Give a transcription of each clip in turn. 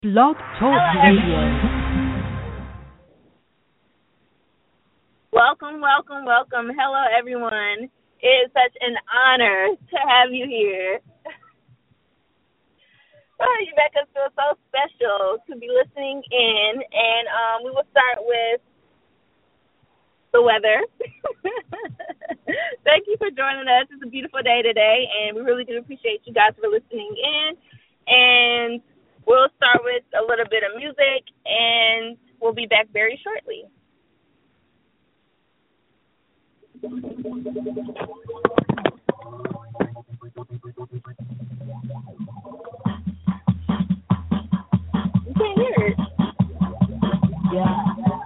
Blog Talk Radio. Welcome. Hello, everyone. It is such an honor to have you here. You make us feel so special to be listening in, and we will start with the weather. Thank you for joining us. It's a beautiful day today, and we really do appreciate you guys for listening in. And we'll start with a little bit of music, and we'll be back very shortly. You can't hear it. Yeah.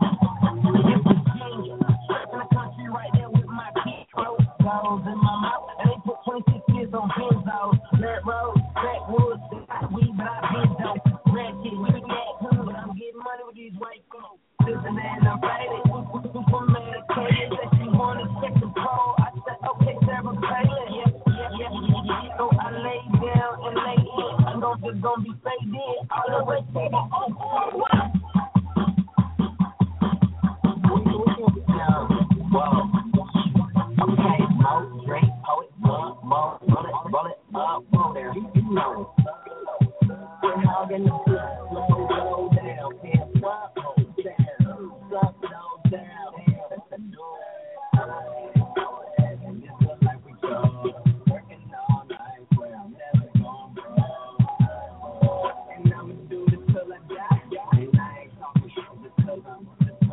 Right there with my kids, goes in my mouth, and they put 26 kids on Benzo. Dirt road, backwoods, weed, but I been dope. Red kid, we be at good, but I'm getting money with these white folks. Listen, man, I'm faded. Super medicated, that she wanna take control. I said, okay, Sarah Palin. Yeah. So I lay down and lay in. I'm gonna be faded all the way to the Whoa. Okay, smoke, drink, poet, roll it up, whoa there, you know it. We're hogging the slow down, can't stop, hold down, stop it all down, that's the door. And this is like we go, working all night, where I'm never gonna go. And I'ma do this till I die, and I ain't talking shit because I'm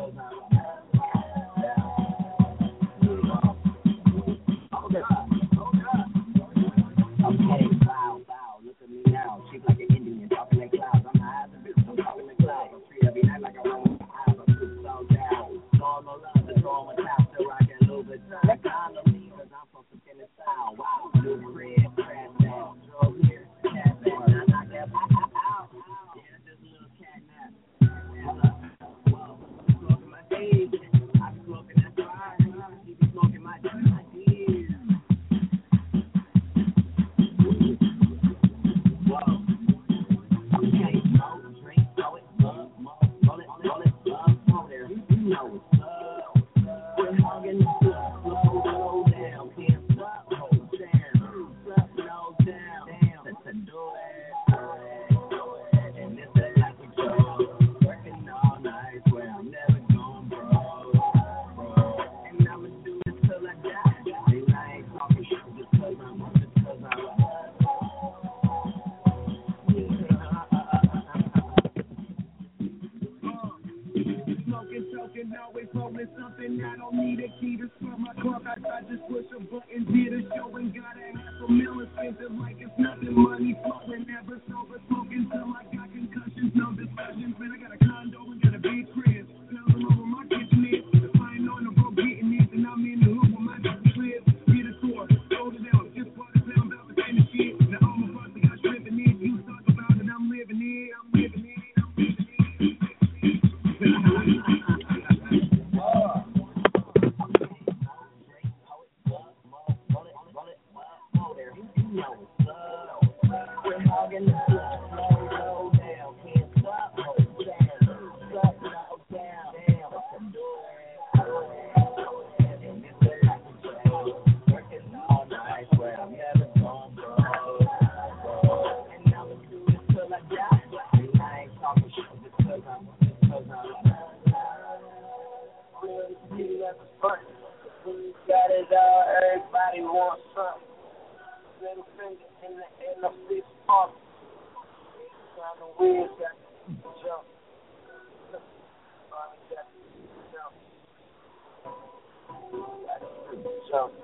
okay, bow, look at me now. Cheap like an Indian, talking like clouds. I'm high as a bitch, I'm talking like clouds. I'm free every night like I roll with eyes. I'm super so down. Throwing no love, and throwing my top, still rocking Louis Vuitton. That kind of me, cause I'm from Fitness style. Wow, new crib, crash out. Drove here, cash out. Now knock that out. Yeah, just a little cat nap. Hello, whoa, smoking my days. I be smoking that fire. She be smoking my ideas. Always rolling something. I don't need a key to start my car. I just push a button, did a show and got a $500,000 spent it like it's nothing. Money flowing, never sober, smoking till I got concussions, no discussions. Man, I got a condo and got a big crib. Tell them over my kitchen is. If I ain't on the road getting this, and I'm in the hood with my crib. Get a tour, hold it out, just bought it down, about the same shit. Now all my brothers got stripping it. You talk about it, I'm living it. Got it all, everybody wants something. Little finger in the fist pump. Trying to weird, got to jump. Got to jump.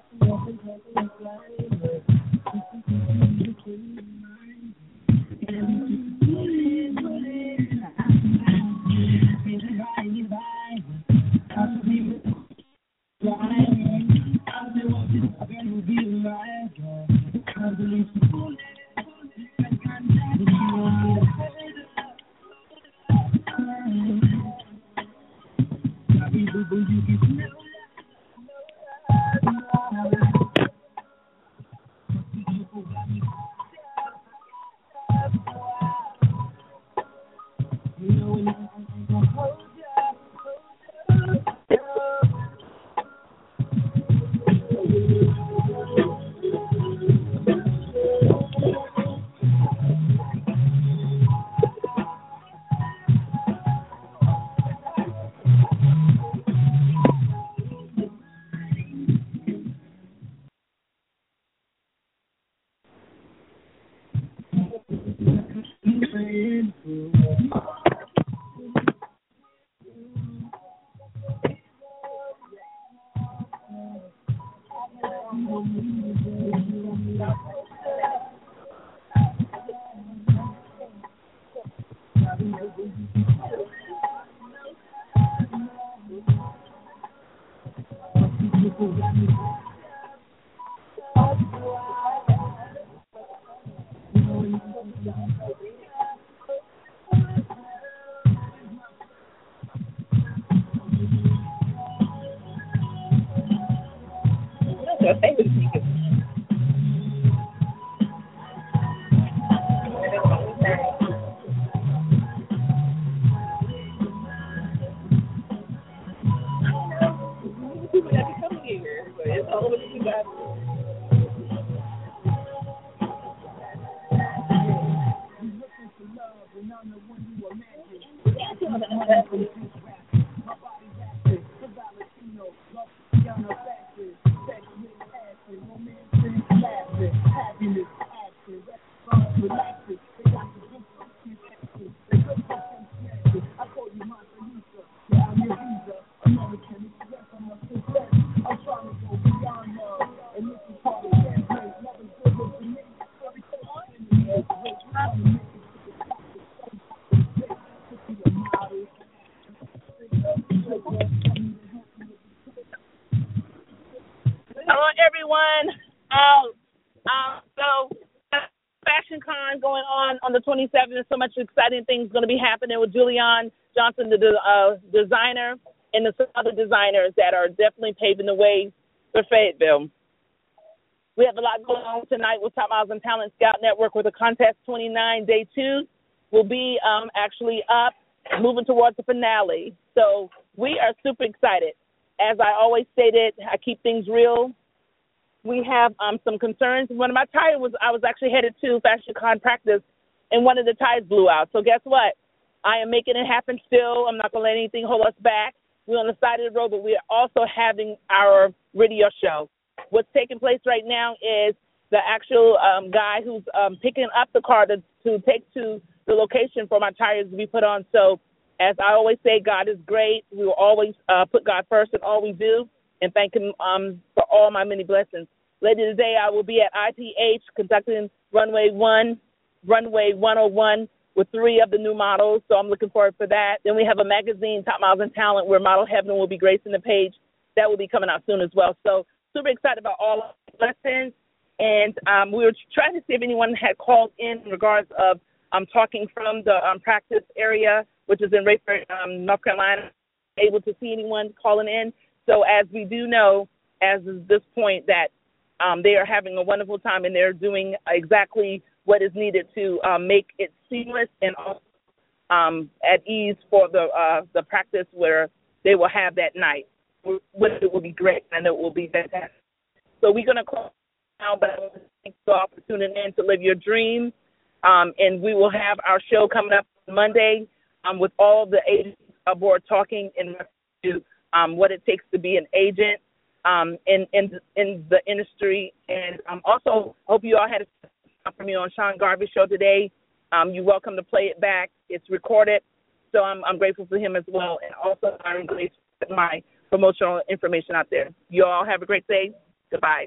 Hello, everyone. So, Fashion Con going on the 27th. There's so much exciting things going to be happening with Julian Johnson, the designer, and some other designers that are definitely paving the way for Fayetteville. We have a lot going on tonight with Top Miles and Talent Scout Network with the Contest 29. Day 2 will be actually up, moving towards the finale. So we are super excited. As I always stated, I keep things real. We have some concerns. One of my tires I was actually headed to Fashion Con practice, and one of the tires blew out. So guess what? I am making it happen still. I'm not going to let anything hold us back. We're on the side of the road, but we are also having our radio show. What's taking place right now is the actual guy who's picking up the car to take to the location for my tires to be put on. So as I always say, God is great. We will always put God first in all we do and thank him for all my many blessings. Later today, I will be at IPH conducting Runway 101 with 3 of the new models, so I'm looking forward for that. Then we have a magazine, Top Miles and Talent, where Model Heaven will be gracing the page. That will be coming out soon as well. So super excited about all of the blessings. And we were trying to see if anyone had called in regards of talking from the practice area, which is in Rayford, North Carolina, able to see anyone calling in. So as we do know, as of this point, that they are having a wonderful time and they're doing exactly what is needed to make it seamless and at ease for the practice where they will have that night. It will be great, and it will be fantastic. So we're going to close now, but I want to thank you all for tuning in to Live Your Dream. And we will have our show coming up Monday with all the agents aboard talking in reference to what it takes to be an agent in the industry. And also hope you all had a from me on Sean Garvey's show today. You're welcome to play it back. It's recorded, so I'm grateful for him as well. And also I'm grateful for my promotional information out there. You all have a great day. Goodbye.